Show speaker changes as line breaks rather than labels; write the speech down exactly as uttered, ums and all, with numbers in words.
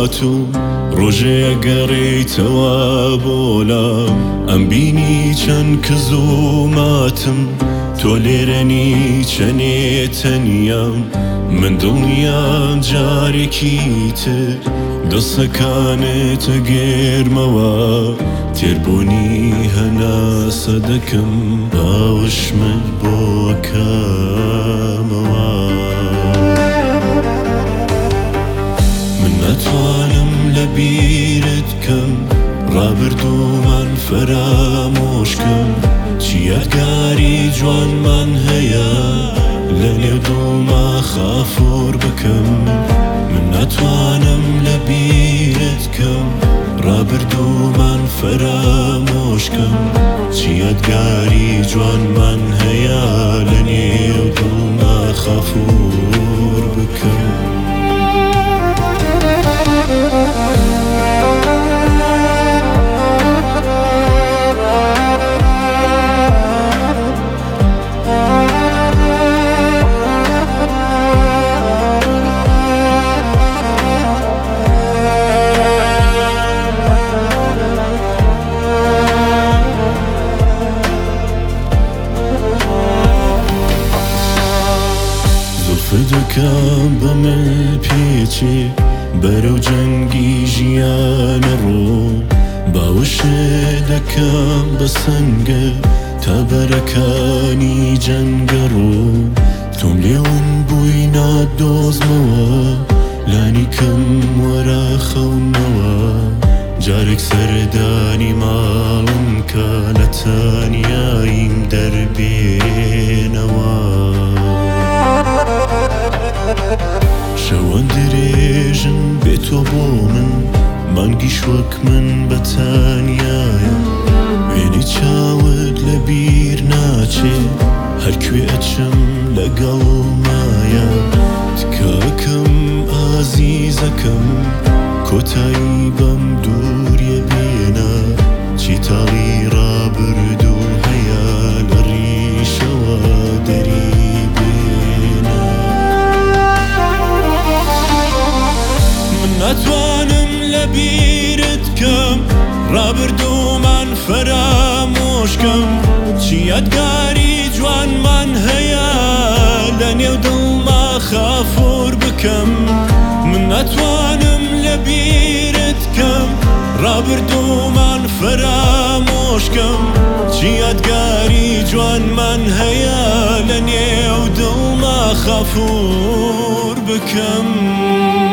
هاتو ڕۆژەیە گەڕێیتەوە بۆلام ئەم بینی چەند کز و ماتم تۆ لێرەنی چەنێ تەنیام من دڵنیام جارێکی تر دەستەکانت ئەگێرمەوە تێربوونی هەناسە دەکەم باوشمت بۆ ئەکەمەوە من ناتوانم لە بیرت کەم ڕابردوومان فەرامۆشکەم چی یادگاری جوانمان هەیە لە نێو دڵما خافور بکەم من ناتوانم لە بیرت کەم ڕابردوومان فەرامۆشکەم چی یادگاری جوانمان هەیە لە نێو دڵما خافور بکەم دەکەم بە ملپێچێ بەرەو جەنگی ژیانە ڕۆ باوشت دەکەم بە سەنگە تا بەرەکانی جەنگە ڕۆ تۆم لێون بووی نادۆزمەوە لانی کەم وەرە خەونەوە جارێک سەردانی ماڵم کە لە تەنیاییم دەربێنەوە شەوان درێژن بێتۆ بۆ من مانگیش وەک من بەتانیایە وێنی چاوت لە بیر ناچێ هەرکوێ ئەچم لەگەڵ مایە تکاکەم ئازیزەکەم کۆتایی بەم دووریە بێنە چیتاڵی ڕابردوو هەیە لە ڕیشەوە دەری ناتوانم لە بیرت کەم ڕابردوومان فەرامۆشکەم چی یادگاری جوانمان هەیە لە نێو دڵما خافور بکەم من ناتوانم لە بیرت کەم ڕابردوومان فەرامۆشکەم چی یادگاری جوانمان هەیە لە نێو دڵما خافور بکەم